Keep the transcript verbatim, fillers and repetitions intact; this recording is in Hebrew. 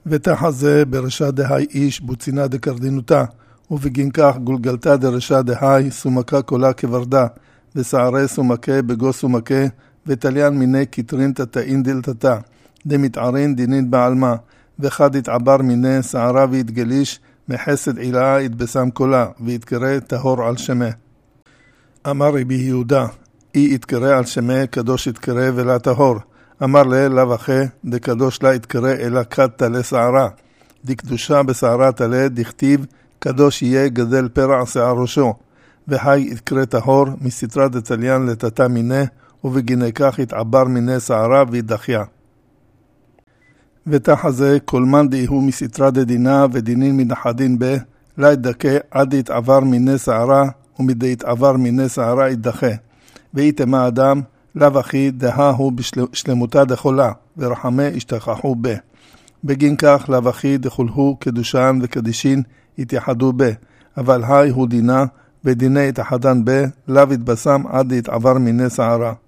ותחזה ברשע דהי איש בוצינה דקרדינותה, ובגין כך גולגלתה דרשע דהי סומקה קולה כברדה, וסערי סומקה בגו סומקה, ותליין מיני כתרין תתאין דלתתה, דמתערין דינין בעלמה, וחד התעבר מיני שערה והתגליש, מחסד עילאה התבשם קולה, והתקרא טהור על שמה. אמר רבי יהודה, אי התקרא על שמה קדוש התקרא ולה טהור. אמר לה לאו אחי, דקדוש לה התקרא אלא כד תלה שערה. דקדושה בשערה תלה דכתיב, קדוש יהיה גדל פרע שיער ראשו. והי התקרא טהור מסתרה דתליין לתתה מיני, ובגיני כך התעבר מיני שערה והתדחיה. ותחזה כל מאן דהיהו מסתרה דדינה ודינין מנחדין בה, לה ידכא עד יתעבר מיני שערה, ומדי יתעבר מיני שערה יתדחה. ואיתמה אדם, לאו אחי דהה הוא בשלמותה דחולה, ורחמי השתכחו בה. בגין כך לאו אחי דחולהו קדושן וקדישין התייחדו בה, אבל היי הוא דינה, ודיני התחדן בה, לאו יתבשם עד יתעבר מיני שערה.